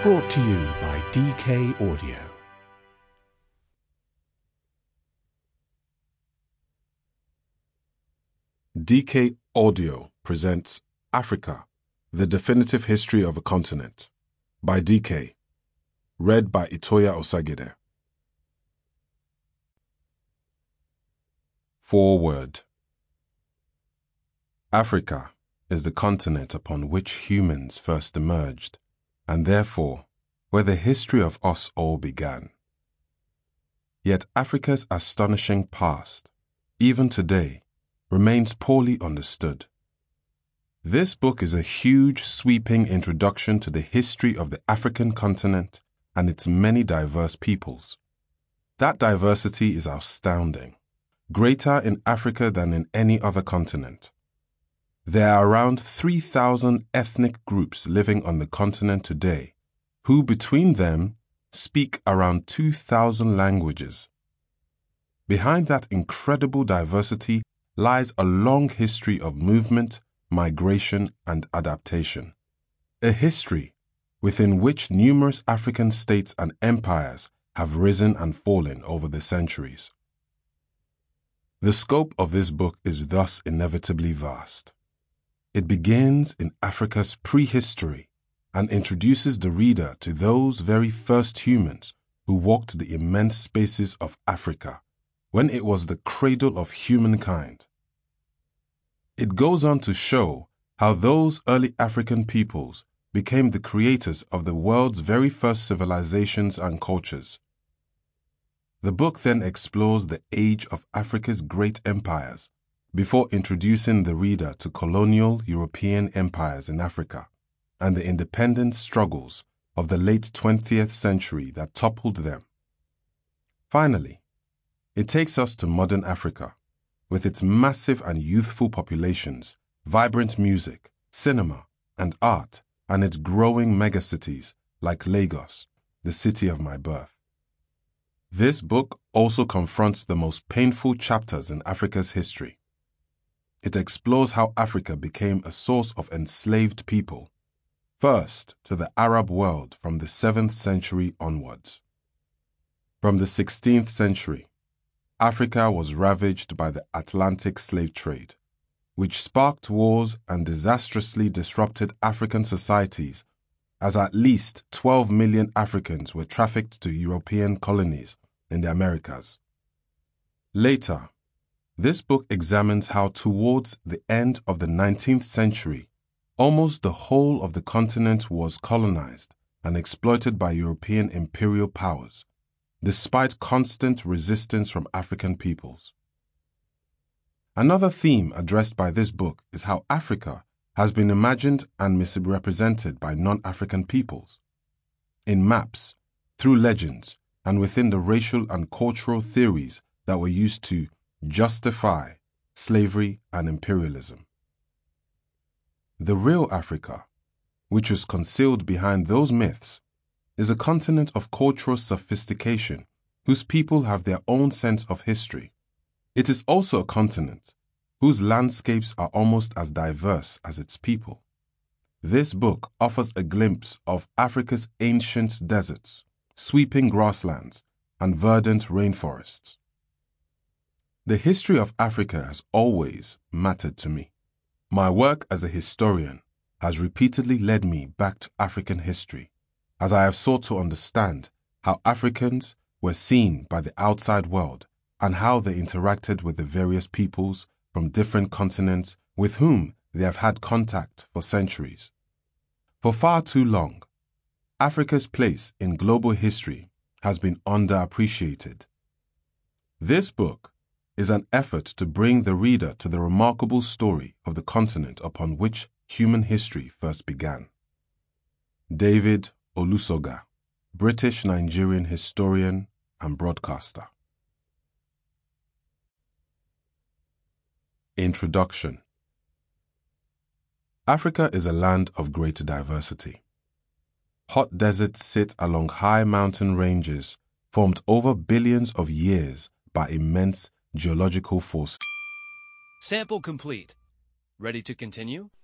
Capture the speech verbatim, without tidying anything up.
Brought to you by D K Audio. D K Audio presents Africa, The Definitive History of a Continent by D K, read by Itoya Osagide. Foreword. Africa is the continent upon which humans first emerged, and therefore where the history of us all began. Yet Africa's astonishing past, even today, remains poorly understood. This book is a huge, sweeping introduction to the history of the African continent and its many diverse peoples. That diversity is astounding, greater in Africa than in any other continent. There are around three thousand ethnic groups living on the continent today, who between them speak around two thousand languages. Behind that incredible diversity lies a long history of movement, migration, and adaptation. A history within which numerous African states and empires have risen and fallen over the centuries. The scope of this book is thus inevitably vast. It begins in Africa's prehistory and introduces the reader to those very first humans who walked the immense spaces of Africa when it was the cradle of humankind. It goes on to show how those early African peoples became the creators of the world's very first civilizations and cultures. The book then explores the age of Africa's great empires before introducing the reader to colonial European empires in Africa and the independence struggles of the late twentieth century that toppled them. Finally, it takes us to modern Africa, with its massive and youthful populations, vibrant music, cinema, and art, and its growing megacities like Lagos, the city of my birth. This book also confronts the most painful chapters in Africa's history. It explores how Africa became a source of enslaved people, first to the Arab world from the seventh century onwards. From the sixteenth century, Africa was ravaged by the Atlantic slave trade, which sparked wars and disastrously disrupted African societies, as at least twelve million Africans were trafficked to European colonies in the Americas. Later, this book examines how towards the end of the nineteenth century, almost the whole of the continent was colonized and exploited by European imperial powers, despite constant resistance from African peoples. Another theme addressed by this book is how Africa has been imagined and misrepresented by non-African peoples. In maps, through legends, and within the racial and cultural theories that were used to justify slavery and imperialism. The real Africa, which was concealed behind those myths, is a continent of cultural sophistication whose people have their own sense of history. It is also a continent whose landscapes are almost as diverse as its people. This book offers a glimpse of Africa's ancient deserts, sweeping grasslands, and verdant rainforests. The history of Africa has always mattered to me. My work as a historian has repeatedly led me back to African history, as I have sought to understand how Africans were seen by the outside world and how they interacted with the various peoples from different continents with whom they have had contact for centuries. For far too long, Africa's place in global history has been underappreciated. This book is an effort to bring the reader to the remarkable story of the continent upon which human history first began. David Olusoga, British-Nigerian historian and broadcaster. Introduction. Africa is a land of great diversity. Hot deserts sit along high mountain ranges formed over billions of years by immense geological forces. Sample complete. Ready to continue?